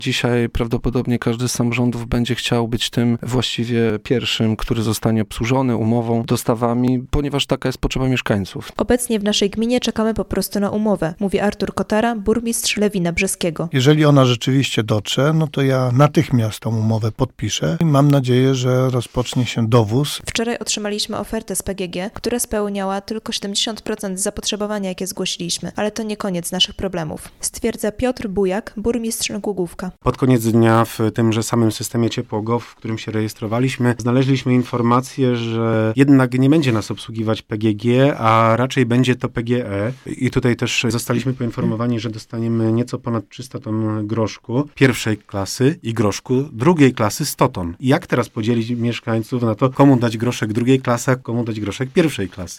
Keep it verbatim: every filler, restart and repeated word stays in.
Dzisiaj prawdopodobnie każdy z samorządów będzie chciał być tym właściwie pierwszym, który zostanie obsłużony umową, dostawami, ponieważ taka jest potrzeba mieszkańców. Obecnie w naszej gminie czekamy po prostu na umowę, mówi Artur Kotara, burmistrz Lewina Brzeskiego. Jeżeli ona rzeczywiście dotrze, no to ja natychmiast tą umowę podpiszę i mam nadzieję, że rozpocznie się dowóz. Wczoraj otrzymaliśmy ofertę z P G G, która spełniała tylko siedemdziesiąt procent zapotrzebowania, jakie zgłosiliśmy, ale to nie koniec naszych problemów, stwierdza Piotr Bujak, burmistrz Głogówka. Pod koniec dnia w tymże samym systemie Ciepło.gov, w którym się rejestrowaliśmy, znaleźliśmy informację, że jednak nie będzie nas obsługiwać P G G, a raczej będzie to P G E. I tutaj też zostaliśmy poinformowani, że dostaniemy nieco ponad trzysta ton groszku pierwszej klasy i groszku drugiej klasy sto ton. I jak teraz podzielić mieszkańców na to, komu dać groszek drugiej klasy, a komu dać groszek pierwszej klasy?